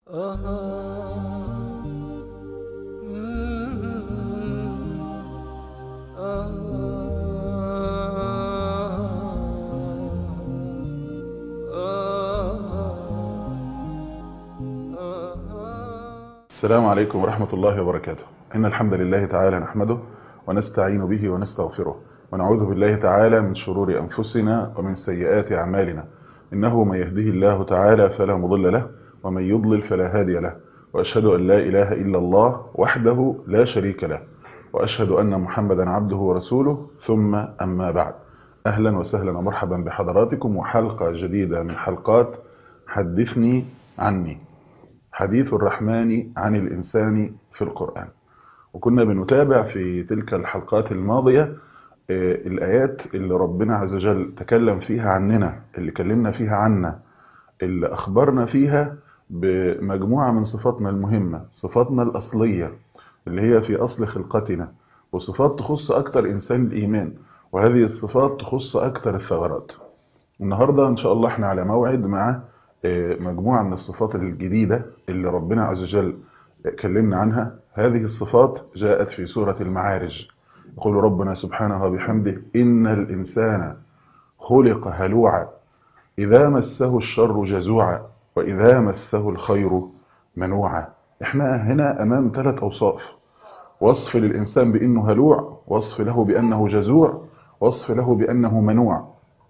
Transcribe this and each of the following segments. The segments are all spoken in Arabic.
السلام عليكم ورحمة الله وبركاته. إن الحمد لله تعالى نحمده ونستعين به ونستغفره ونعوذ بالله تعالى من شرور أنفسنا ومن سيئات أعمالنا. إنه من يهده الله تعالى فلا مضل له ومن يضلل فلا هادي له، وأشهد أن لا إله إلا الله وحده لا شريك له، وأشهد أن محمدا عبده ورسوله. ثم أما بعد، أهلا وسهلا ومرحبا بحضراتكم وحلقة جديدة من حلقات حدثني عني، حديث الرحمن عن الإنسان في القرآن. وكنا بنتابع في تلك الحلقات الماضية الآيات اللي ربنا عز وجل تكلم فيها عننا، اللي كلمنا فيها عنا، اللي أخبرنا فيها بمجموعة من صفاتنا المهمة، صفاتنا الأصلية اللي هي في أصل خلقتنا، وصفات تخص أكتر إنسان الإيمان، وهذه الصفات تخص أكتر الثغرات. النهاردة إن شاء الله احنا على موعد مع مجموعة من الصفات الجديدة اللي ربنا عز وجل كلمنا عنها. هذه الصفات جاءت في سورة المعارج. يقول ربنا سبحانه وبحمده: إن الإنسان خلق هلوعا إذا مسه الشر جزوعا وإذا مسه الخير منوعا. احنا هنا أمام 3 أوصاف: وصف للإنسان بأنه هلوع، وصف له بأنه جزوع، وصف له بأنه منوع.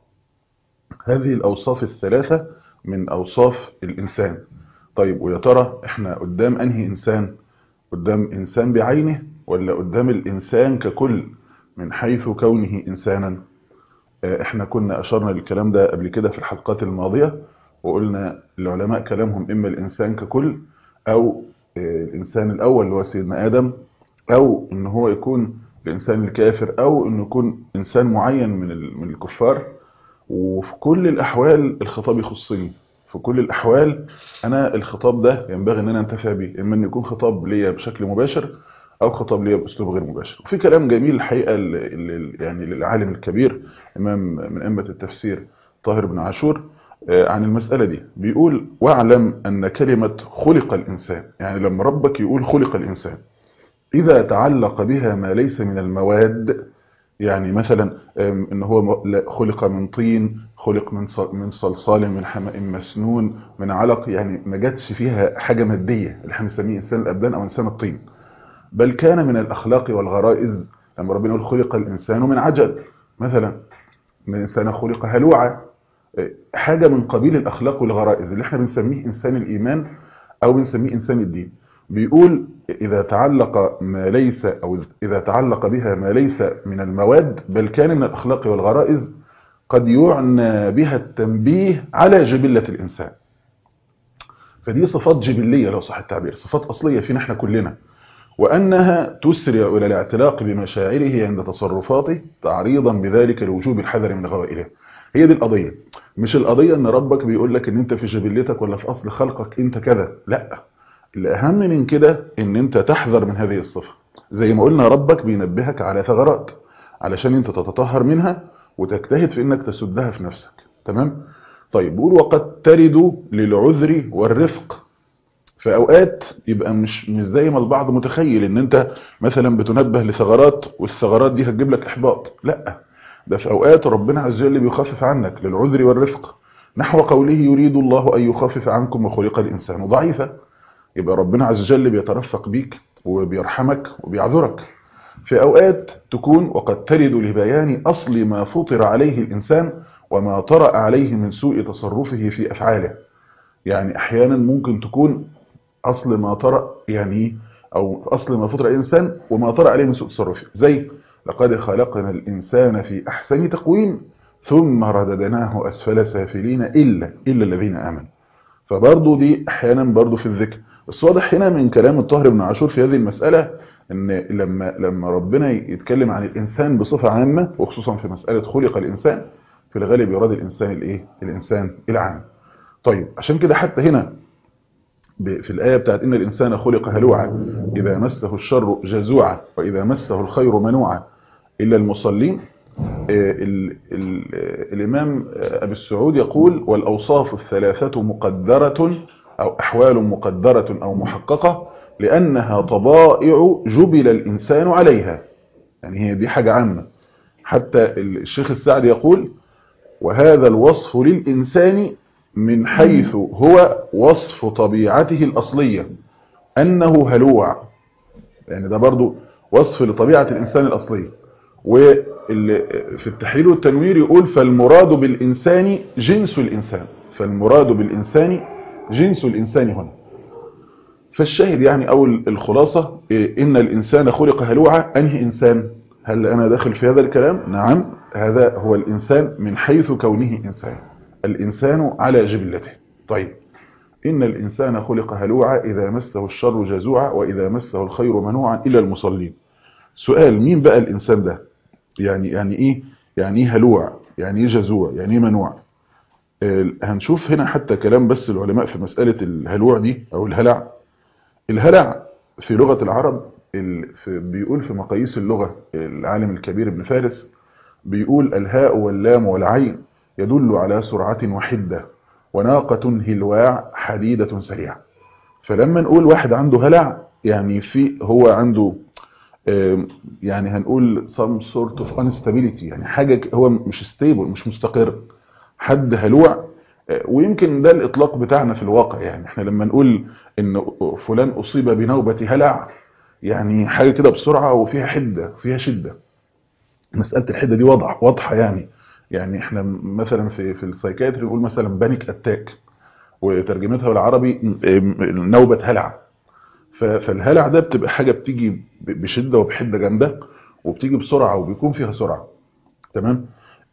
هذه الأوصاف الثلاثة من أوصاف الإنسان. طيب، ويا ترى احنا قدام أنهي إنسان؟ قدام إنسان بعينه ولا قدام الإنسان ككل من حيث كونه إنسانا؟ احنا كنا أشرنا للكلام ده قبل كده في الحلقات الماضية، وقلنا العلماء كلامهم إما الإنسان ككل، أو الإنسان الأول اللي هو سيدنا آدم، أو إن هو يكون الإنسان الكافر، أو إنه يكون إنسان معين من الكفار. وفي كل الأحوال الخطاب يخصني، في كل الأحوال أنا الخطاب ده ينبغي أن أنا أنتفع به، إما أن يكون خطاب ليا بشكل مباشر أو خطاب ليا بأسلوب غير مباشر. وفي كلام جميل الحقيقة يعني للعالم الكبير إمام من أئمة التفسير طاهر بن عاشور عن المسألة دي. بيقول: واعلم أن كلمة خلق الإنسان، يعني لما ربك يقول خلق الإنسان، إذا تعلق بها ما ليس من المواد، يعني مثلا ان هو خلق من طين، خلق من صلصال، من حماء مسنون، من علق، يعني ما جاتش فيها حاجه ماديه اللي احنا بنسميه انسان الابدان او انسان الطين، بل كان من الاخلاق والغرائز. لما ربنا يقول خلق الانسان من عجل مثلا، من الانسان خلق هلوعا، حاجه من قبيل الاخلاق والغرائز اللي احنا بنسميه انسان الايمان او بنسميه انسان الدين. بيقول: إذا تعلق ما ليس، أو إذا تعلق بها ما ليس من المواد، بل كان من الأخلاق والغرائز، قد يعنى بها التنبيه على جبلة الإنسان. فدي صفات جبلية لو صح التعبير، صفات أصلية فينا احنا كلنا، وأنها تسرع إلى الاعتلاق بمشاعره عند تصرفاته، تعريضا بذلك لوجوب الحذر من غوائله. هي دي القضية. مش القضية ان ربك بيقول لك ان انت في جبلتك ولا في اصل خلقك انت كذا، لا، الأهم من كده إن أنت تحذر من هذه الصفة. زي ما قلنا ربك بينبهك على ثغرات علشان أنت تتطهر منها وتجتهد في أنك تسدها في نفسك. تمام؟ طيب، بيقول: وقد ترد للعذر والرفق. في أوقات يبقى مش زي ما البعض متخيل إن أنت مثلا بتنبه لثغرات والثغرات دي هتجيب لك إحباط. لا، ده في أوقات ربنا عز وجل بيخفف عنك للعذر والرفق، نحو قوله: يريد الله أن يخفف عنكم وخلق الإنسان ضعيفا. يبقى ربنا عز وجل بيترفق بيك وبيرحمك وبيعذرك. في أوقات تكون وقد ترد لبيان أصل ما فطر عليه الإنسان وما طرأ عليه من سوء تصرفه في أفعاله. يعني أحيانا ممكن تكون أصل ما طرأ، يعني أو أصل ما فطر الإنسان وما طرأ عليه من سوء تصرفه، زي: لقد خلقنا الإنسان في أحسن تقويم ثم رددناه أسفل سافلين إلا الذين آمنوا. فبرضه دي احيانا برضه في الذكر. بس واضح هنا من كلام الطاهر بن عاشور في هذه المسألة ان لما ربنا يتكلم عن الانسان بصفة عامة، وخصوصا في مسألة خلق الانسان، في الغالب يراد الانسان الايه؟ الانسان العام. طيب، عشان كده حتى هنا في الآية بتاعت إن الإنسان خلق هلوعا إذا مسه الشر جزوعا وإذا مسه الخير منوعا إلا المصلين. الإمام أبي السعود يقول: والأوصاف الثلاثة مقدرة أو أحوال مقدرة أو محققة، لأنها طبائع جبل الإنسان عليها. يعني هي دي حاجة عامة. حتى الشيخ السعدي يقول: وهذا الوصف للإنسان من حيث هو وصف طبيعته الأصلية أنه هلوع. يعني ده برضو وصف لطبيعة الإنسان الأصلية. وفي التحليل والتنوير يقول: فالمراد بالإنسان جنس الإنسان. فالمراد بالإنسان جنس الإنسان هنا. فالشاهد يعني أو الخلاصة إن الإنسان خلق هلوعا. أنهي إنسان؟ هل أنا داخل في هذا الكلام؟ نعم، هذا هو الإنسان من حيث كونه إنسان. الإنسان على جبلته. طيب، إن الإنسان خلق هلوعا إذا مسه الشر جزوعا وإذا مسه الخير منوعا إلى المصلين. سؤال: مين بقى الإنسان ده؟ يعني إيه؟ يعني إيه هلوع؟ يعني إيه جزوع؟ يعني إيه منوع؟ هنشوف هنا حتى كلام بس العلماء في مسألة الهلوع دي أو الهلع. الهلع في لغة العرب بيقول في مقاييس اللغة العالم الكبير ابن فارس، بيقول: الهاء واللام والعين يدل على سرعة وحدة، وناقة هلواع حديدة سريعة. فلما نقول واحد عنده هلع، يعني هو عنده يعني هنقول some sort of instability، يعني حاجة هو مش stable، مش مستقر، حد هلوع. ويمكن ده الإطلاق بتاعنا في الواقع. يعني احنا لما نقول إن فلان أصيب بنوبة هلع، يعني حاجة كده بسرعة وفيها حدة وفيها شدة. مسألة الحدة دي واضحة يعني احنا مثلا في السايكاتري نقول مثلا بانيك اتاك، وترجمتها بالعربي نوبة هلع. فالهلع ده بتبقى حاجة بتيجي بشدة وبحدة جامدة، وبتيجي بسرعة وبيكون فيها سرعة. تمام.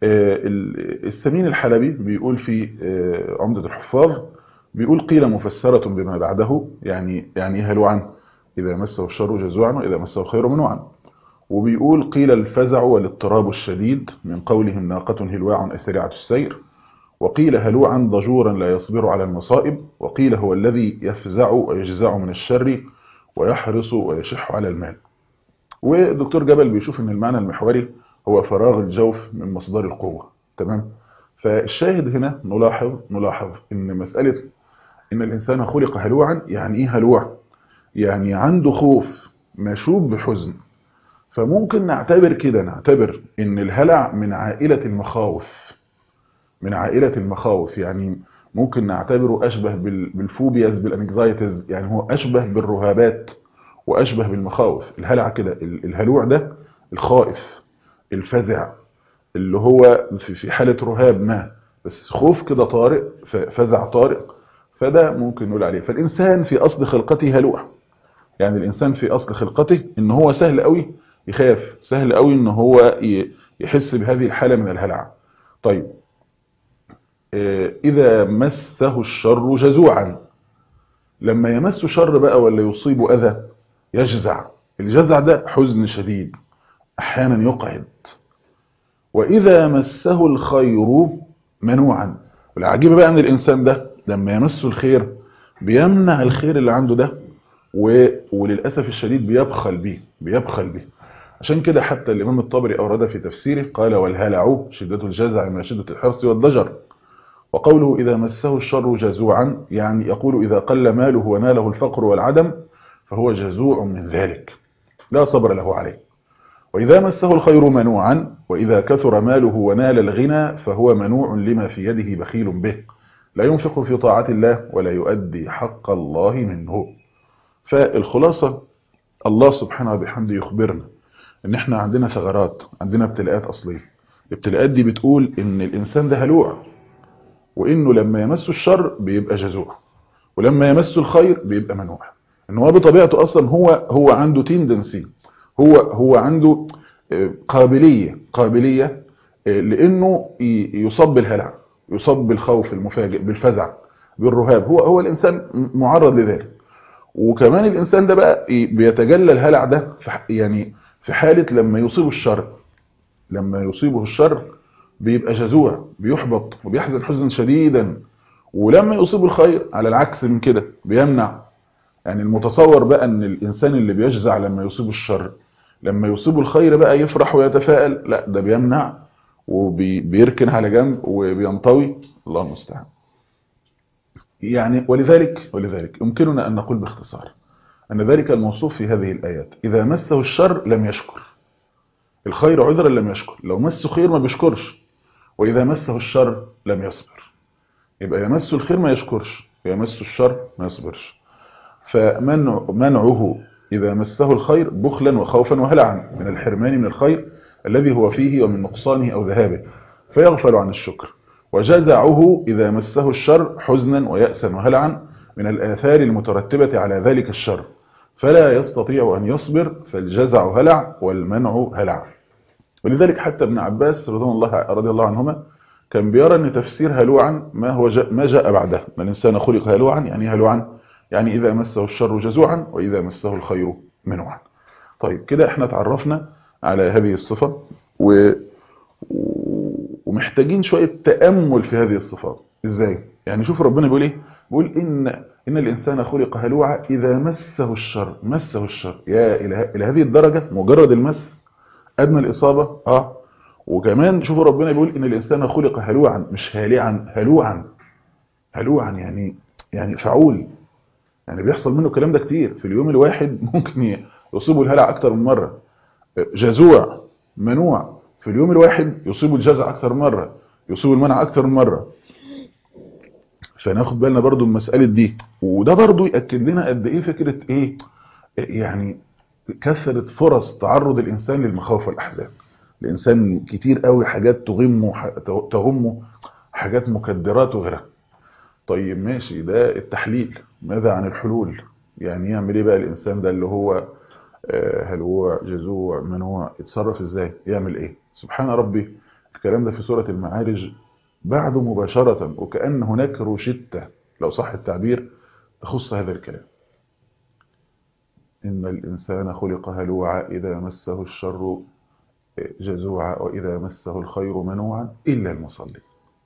السمين الحلبي بيقول في عمدة الحفاظ، بيقول: قيل مفسرة بما بعده، يعني هلوعا إذا مسه الشر جزوعا وإذا مسه الخير منوعا. وبيقول: قيل الفزع والاضطراب الشديد من قولهم ناقة هلواع أسرعة السير. وقيل هلوعا ضجورا لا يصبر على المصائب. وقيل هو الذي يفزع ويجزع من الشر ويحرص ويشح على المال. ودكتور جبل بيشوف ان المعنى المحوري هو فراغ الجوف من مصدر القوة. تمام. فالشاهد هنا نلاحظ ان مسألة ان الانسان خلق هلوعا. يعني ايه هلوع؟ يعني عنده خوف مشوب بحزن. فممكن نعتبر ان الهلع من عائلة المخاوف. يعني ممكن نعتبره اشبه بالفوبياز بالانكزايتيز. يعني هو اشبه بالرهابات واشبه بالمخاوف. الهلع كده، الهلوع ده الخائف الفزع، اللي هو في حالة رهاب ما، بس خوف كده طارئ، فزع طارئ. فده ممكن نقول عليه. فالإنسان في أصل خلقته هلوع. يعني الإنسان في أصل خلقته إن هو سهل قوي يخاف، سهل قوي إن هو يحس بهذه الحالة من الهلع. طيب، إذا مسه الشر جزوعا، لما يمس شر بقى ولا يصيب أذى يجزع. الجزع ده حزن شديد، أحيانا يقعد. وإذا مسه الخير منوعا. والعجيب بقى أن الإنسان ده لما يمسه الخير بيمنع الخير اللي عنده ده، وللأسف الشديد بيبخل به. عشان كده حتى الإمام الطبري أورد في تفسيره قال: والهلع شدة الجزع مع شدة الحرص والضجر. وقوله إذا مسه الشر جزوعا، يعني يقول إذا قل ماله وناله الفقر والعدم فهو جزوع من ذلك لا صبر له عليه. وإذا مسه الخير منوعا، وإذا كثر ماله ونال الغنى فهو منوع لما في يده بخيل به، لا ينفق في طاعة الله ولا يؤدي حق الله منه. فالخلاصة الله سبحانه وبحمده يخبرنا ان احنا عندنا ثغرات، عندنا ابتلاءات أصلية. الابتلاءات دي بتقول ان الإنسان ده هلوع، وانه لما يمسه الشر بيبقى جزوع، ولما يمسه الخير بيبقى منوع. ان هو بطبيعته اصلا هو عنده تندنسي، هو عنده قابلية لانه يصاب بالهلع، يصاب بالخوف المفاجئ، بالفزع، بالرهاب. هو الانسان معرض لذلك. وكمان الانسان ده بقى بيتجلى الهلع ده يعني في حالة لما يصيبه الشر بيبقى جزوع، بيحبط وبيحزن حزنا شديدا. ولما يصيب الخير على العكس من كده بيمنع. يعني المتصور بقى ان الانسان اللي بيجزع لما يصيب الشر، لما يصيب الخير بقى يفرح ويتفائل، لا ده بيمنع وبيركن على جنب وبينطوي. الله المستعان. يعني ولذلك يمكننا أن نقول باختصار أن ذلك الموصوف في هذه الآيات إذا مسه الشر لم يشكر، الخير عذرا لم يشكر، لو مسه خير ما بيشكرش، وإذا مسه الشر لم يصبر. يبقى يمسه الخير ما يشكرش، يمسه الشر ما يصبرش. فمنعه إذا مسه الخير بخلا وخوفا وهلعا من الحرمان من الخير الذي هو فيه ومن نقصانه أو ذهابه فيغفل عن الشكر، وجزعه إذا مسه الشر حزنا ويأسا وهلعا من الآثار المترتبة على ذلك الشر فلا يستطيع أن يصبر، فالجزع هلع والمنع هلع. ولذلك حتى ابن عباس رضي الله عنهما كان بيرى أن تفسير هلوعا ما جاء بعده، ما الإنسان خلق هلوعا، يعني هلوعا يعني إذا مسه الشر جزوعا وإذا مسه الخير منوعا. طيب كده احنا تعرفنا على هذه الصفة ومحتاجين شوية تأمل في هذه الصفات. ازاي؟ يعني شوف ربنا بيقول ايه؟ بيقول إن الإنسان خلق هلوعا إذا مسه الشر. يا إلى هذه الدرجة مجرد المس أدنى الإصابة. وكمان شوفوا ربنا بيقول إن الإنسان خلق هلوعا مش هالعا، هلوعا يعني فعول، يعني بيحصل منه الكلام ده كتير في اليوم الواحد، ممكن يصيبه الهلع أكتر من مرة. جزوع منوع في اليوم الواحد يصيبه الجزع أكتر من مرة، يصيبه المنع أكتر من مرة. فناخد بالنا برضو من مسألة دي، وده برضو يأكد لنا قد إيه فكرة إيه يعني كثرة فرص تعرض الإنسان للمخاوف والأحزان. الإنسان كتير قوي حاجات تهمه، حاجات مكدرات وغيرها. طيب ماشي، ده التحليل. ماذا عن الحلول؟ يعني يعمل ايه بقى الإنسان ده اللي هو هلوع جزوع منوع؟ يتصرف ازاي؟ يعمل ايه؟ سبحان ربي. الكلام ده في سورة المعارج بعده مباشرة، وكأن هناك روشتة لو صح التعبير تخص هذا الكلام. إن الإنسان خلق هلوعا إذا مسه الشر جزوعا وإذا مسه الخير منوعا إلا المصلين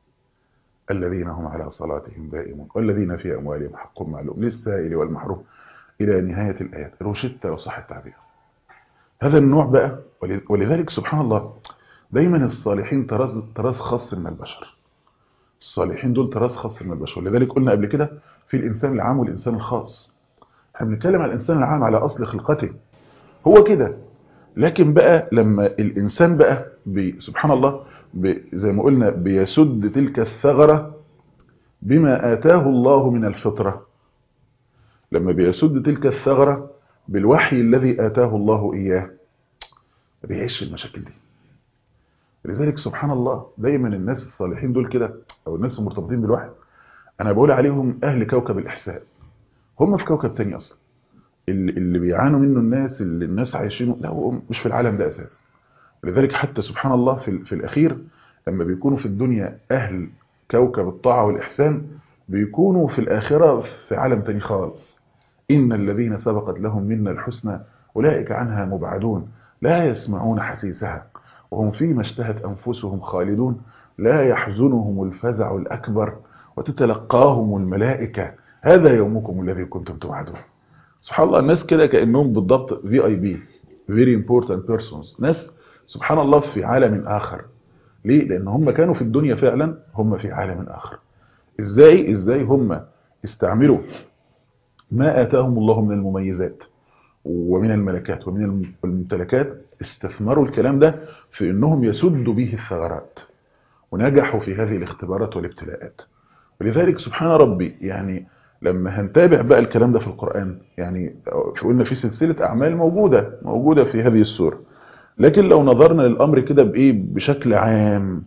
الذين هم على صلاتهم دائمون والذين في أموالهم حق معلوم للسائل والمحروم إلى نهاية الآيات. روشتة لو صح التعبير. هذا النوع بقى، ولذلك سبحان الله دايما الصالحين طراز خاص من البشر. الصالحين دول طراز خاص من البشر. ولذلك قلنا قبل كده في الإنسان العام والإنسان الخاص. احنا بنتكلم عن الإنسان العام على أصل خلقته هو كده، لكن بقى لما الإنسان بقى سبحان الله زي ما قلنا بيسد تلك الثغرة بما آتاه الله من الفطرة، لما بيسد تلك الثغرة بالوحي الذي آتاه الله إياه ما بيعيش المشاكل دي. لذلك سبحان الله دايما الناس الصالحين دول كده، أو الناس المرتبطين بالوحي، أنا بقول عليهم أهل كوكب الإحسان. هم في كوكب تاني أصلا. اللي بيعانوا منه الناس اللي الناس عايشينه لا، هو مش في العالم ده أساسا. لذلك حتى سبحان الله في الأخير لما بيكونوا في الدنيا أهل كوكب الطاعة والإحسان بيكونوا في الآخرة في عالم تاني خالص. إن الذين سبقت لهم منا الحسنى أولئك عنها مبعدون لا يسمعون حسيسها وهم فيما اشتهت أنفسهم خالدون لا يحزنهم الفزع الأكبر وتتلقاهم الملائكة هذا يومكم الذي كنتم توعدون. سبحان الله الناس كده كأنهم بالضبط VIP very important persons، ناس سبحان الله في عالم آخر. ليه؟ لأن هم كانوا في الدنيا فعلا هم في عالم آخر. إزاي هم استعملوا ما آتاهم الله من المميزات ومن الملكات ومن الممتلكات، استثمروا الكلام ده في أنهم يسدوا به الثغرات ونجحوا في هذه الاختبارات والابتلاءات. ولذلك سبحان ربي يعني لما هنتابع بقى الكلام ده في القرآن، يعني قلنا في سلسلة أعمال موجودة في هذه السورة، لكن لو نظرنا للأمر كده بشكل عام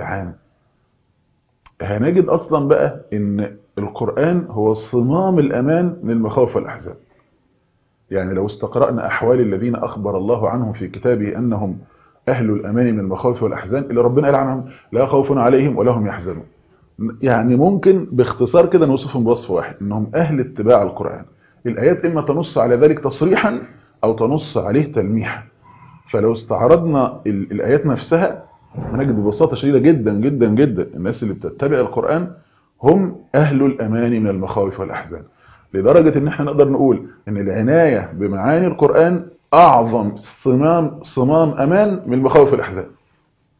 هنجد أصلا بقى إن القرآن هو صمام الأمان من المخاوف والأحزان. يعني لو استقرأنا أحوال الذين أخبر الله عنهم في كتابه أنهم أهل الأمان من المخاوف والأحزان اللي ربنا قال عنهم لا خوف عليهم ولا هم يحزنون، يعني ممكن باختصار كده نوصفهم بوصف واحد إنهم أهل اتباع القرآن. الآيات إما تنص على ذلك تصريحا أو تنص عليه تلميحا. فلو استعرضنا الآيات نفسها هنجد ببساطة شديدة جدا جدا جدا الناس اللي بتتبع القرآن هم أهل الأمان من المخاوف والأحزان، لدرجة إن احنا نقدر نقول إن العناية بمعاني القرآن أعظم صمام أمان من المخاوف والأحزان.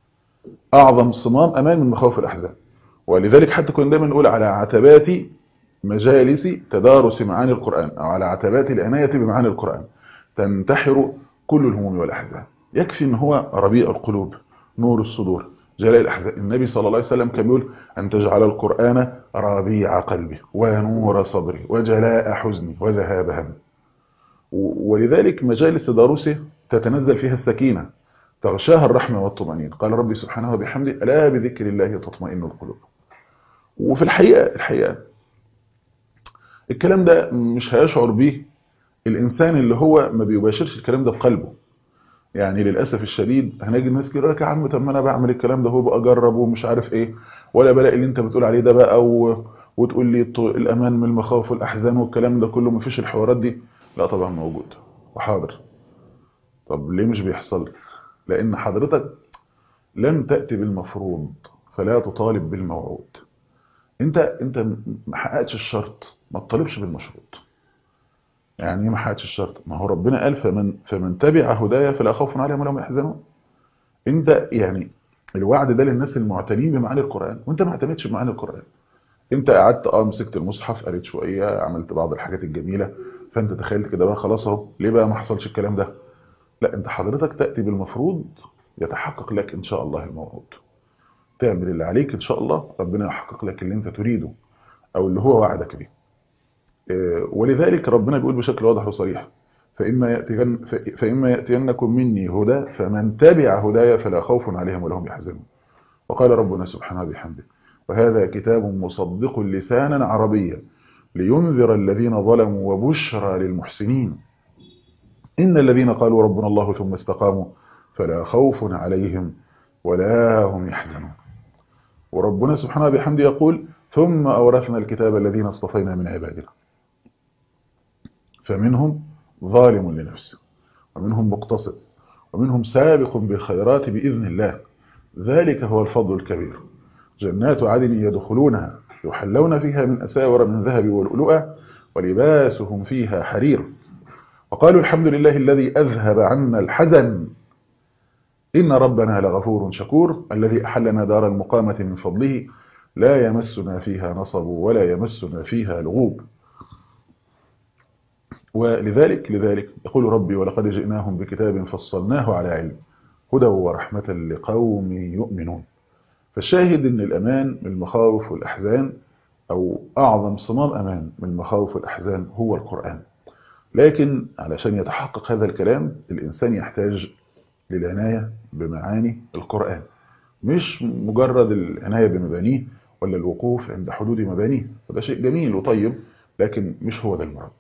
أعظم صمام أمان من المخاوف والأحزان. ولذلك حتى كنا دايما نقول على عتبات مجالس تدارس معاني القرآن أو على عتبات العناية بمعاني القرآن تنتحر كل الهموم والأحزان. يكفي ان هو ربيع القلوب، نور الصدور، جلاء الأحزان. النبي صلى الله عليه وسلم كان بيقول أن تجعل القرآن ربيع قلبي ونور صدري وجلاء حزني وذهاب همي. ولذلك مجالس تدارسه تتنزل فيها السكينة، تغشاها الرحمة والطمأنينة. قال ربي سبحانه وبحمده ألا بذكر الله تطمئن القلوب. وفي الحقيقة الكلام ده مش هيشعر به الإنسان اللي هو ما بيباشرش الكلام ده بقلبه. يعني للأسف الشديد هنجد ناس كده لك يا عم طب ما أنا بعمل الكلام ده هو بقى أجرب ومش عارف إيه، ولا بلاقي اللي أنت بتقول عليه ده بقى وتقول لي الأمان من المخاوف والأحزان والكلام ده كله، مفيش الحوارات دي. لا طبعا موجود وحاضر. طب ليه مش بيحصل؟ لأن حضرتك لم تأتي بالمفروض فلا تطالب بالموعود. انت ما حققتش الشرط، ما تطالبش بالمشروط. يعني ايه ما حققتش الشرط؟ ما هو ربنا قال فمن تبع هدايا فلا خوف عليهم ولا هم يحزنون. انت يعني الوعد ده للناس المعتنين بمعاني القرآن، وانت ما اعتمدتش بمعاني القرآن. انت قعدت مسكت المصحف قريت شويه، عملت بعض الحاجات الجميله، فانت تخيلت كده بقى خلاص اهو. ليه بقى ما حصلش الكلام ده؟ لا، انت حضرتك تأتي بالمفروض يتحقق لك ان شاء الله الموعود. تعمل اللي عليك ان شاء الله ربنا يحقق لك اللي انت تريده او اللي هو وعدك به. ولذلك ربنا بيقول بشكل واضح وصريح فإما يأتينكم مني هدى فمن تبع هدايا فلا خوف عليهم ولا هم يحزنون. وقال ربنا سبحانه بحمده وهذا كتاب مصدق لسانا عربيا لينذر الذين ظلموا وبشرى للمحسنين إن الذين قالوا ربنا الله ثم استقاموا فلا خوف عليهم ولا هم يحزنون. وربنا سبحانه بحمده يقول ثم أورثنا الكتاب الذين اصطفينا من عبادنا فمنهم ظالم لنفسه ومنهم مقتصد ومنهم سابق بالخيرات بإذن الله ذلك هو الفضل الكبير. جنات عدن يدخلونها يحلون فيها من أساور من ذهب واللؤلؤة ولباسهم فيها حرير وقالوا الحمد لله الذي أذهب عنا الحزن إن ربنا لغفور شكور الذي أحلنا دار المقامة من فضله لا يمسنا فيها نصب ولا يمسنا فيها لغوب. ولذلك يقول ربي ولقد جئناهم بكتاب فصلناه على علم هدى ورحمة لقوم يؤمنون. فالشاهد ان الأمان من المخاوف والأحزان أو أعظم صمام أمان من المخاوف والأحزان هو القرآن. لكن علشان يتحقق هذا الكلام الإنسان يحتاج للعناية بمعاني القرآن، مش مجرد العناية بمبانيه ولا الوقوف عند حدود مبانيه، وده شيء جميل وطيب لكن مش هو ده المراد.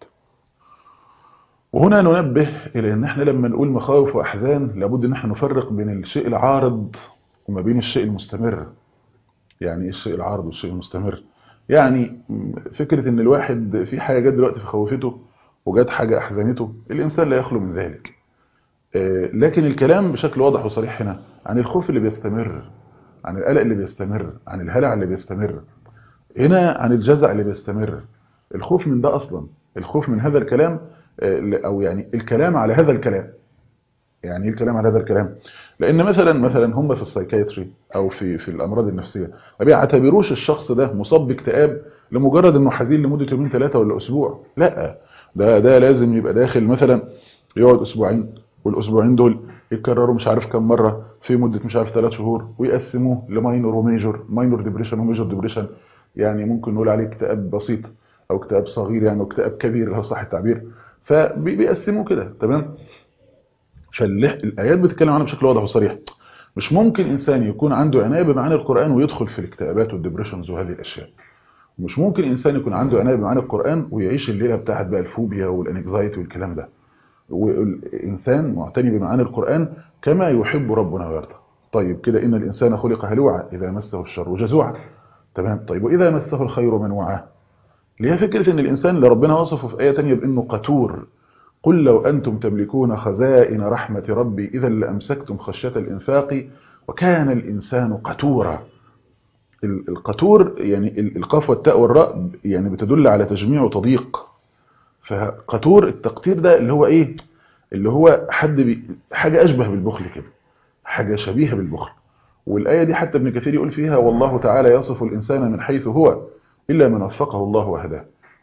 وهنا ننبه إلى أن احنا لما نقول مخاوف وأحزان لابد أن احنا نفرق بين الشيء العارض وما بين الشيء المستمر. يعني ايه الشيء العارض والشيء المستمر؟ يعني فكرة أن الواحد في حاجة جت دلوقتي في خوفته وجت حاجة أحزنته، الإنسان لا يخلو من ذلك. لكن الكلام بشكل واضح وصريح هنا عن الخوف اللي بيستمر، عن القلق اللي بيستمر، عن الهلع اللي بيستمر، هنا عن الجزع اللي بيستمر. الخوف من ده أصلا، الخوف من هذا الكلام أو يعني الكلام على هذا الكلام. يعني ايه الكلام على هذا الكلام؟ لأن مثلا هم في السايكايتري أو في الأمراض النفسية ما بيعتبروش الشخص ده مصاب باكتئاب لمجرد إنه حزين لمدة يومين ثلاثة ولا أسبوع. لا، ده لازم يبقى داخل مثلا يقعد أسبوعين، والأسبوعين دول يتكرروا مش عارف كم مرة في مدة مش عارف 3 شهور، ويقسموه لماينور وميجور، ماينور ديبريشن وميجور ديبريشن. يعني ممكن نقول عليه اكتئاب بسيط أو اكتئاب صغير يعني، واكتئاب كبير اللي هو صح التعبير. فبيقسموه كده تمام. فالآيات بتتكلم عنها بشكل واضح وصريح. مش ممكن إنسان يكون عنده عناية بمعاني القرآن ويدخل في الاكتئابات والديبريشنز وهذه الأشياء. مش ممكن إنسان يكون عنده عناية بمعاني القرآن ويعيش الليلة بتاعت بقى الفوبيا والانكزايتي والكلام ده. والإنسان معتني بمعاني القرآن كما يحب ربنا ويرضى. طيب كده إن الإنسان خلق هلوعا إذا مسه الشر جزوعا. تمام. طيب وإذا مسه الخير منوعا. اللي هي فكرة إن الإنسان اللي ربنا وصفه في آية تانية بأنه قتور. قل لو أنتم تملكون خزائن رحمة ربي إذا لأمسكتم خشية الإنفاق وكان الإنسان قتورا. القتور يعني القاف والتاء والراء يعني بتدل على تجميع وتضييق. فقتور التقتير ده اللي هو ايه؟ اللي هو حاجة أشبه بالبخل كده، حاجة شبيهة بالبخل. والآية دي حتى ابن كثير يقول فيها والله تعالى يصف الإنسان من حيث هو إلا من وفقه الله وهداه.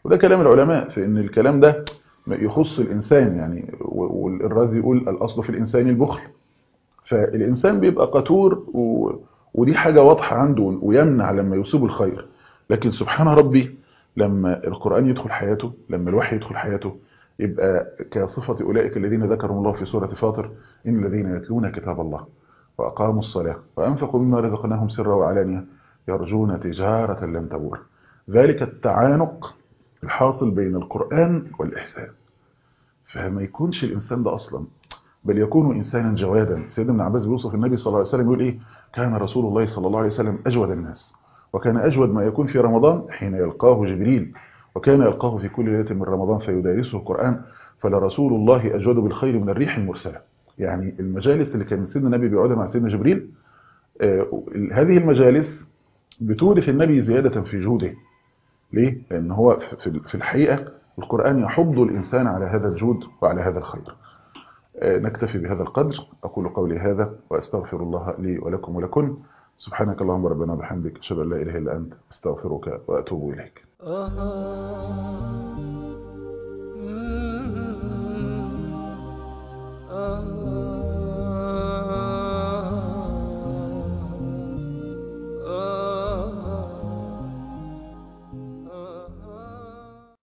وده كلام العلماء في ان الكلام ده يخص الانسان يعني. والرازي يقول الاصل في الانسان البخل، فالإنسان بيبقى قتور ودي حاجة واضحة عنده ويمنع لما يصيب الخير. لكن سبحان ربي لما القرآن يدخل حياته، لما الوحي يدخل حياته، يبقى كصفة أولئك الذين ذكرهم الله في سورة فاطر: إن الذين يتلون كتاب الله وأقاموا الصلاة وأنفقوا مما رزقناهم سرا وعلانية يرجون تجارة لن تبور. ذلك التعانق الحاصل بين القرآن والإحسان. فما يكونش الإنسان ده أصلا، بل يكون إنسانا جوادا. سيدنا ابن عباس بيوصف النبي صلى الله عليه وسلم يقول إيه: كان رسول الله صلى الله عليه وسلم أجود الناس، وكان أجود ما يكون في رمضان حين يلقاه جبريل، وكان يلقاه في كل ليلة من رمضان فيدارسه القرآن، فلرسول الله أجود بالخير من الريح المرسلة. يعني المجالس اللي كان سيدنا النبي بيقعدها مع سيدنا جبريل، هذه المجالس بتورث النبي زيادة في جوده. ليه؟ لأن هو في الحقيقة القرآن يحض الإنسان على هذا الجود وعلى هذا الخير. نكتفي بهذا القدر. أقول قولي هذا وأستغفر الله لي ولكم ولكن. سبحانك اللهم ربنا وبحمدك، أشهد أن لا إله إلا أنت، أستغفرك وأتوب إليك.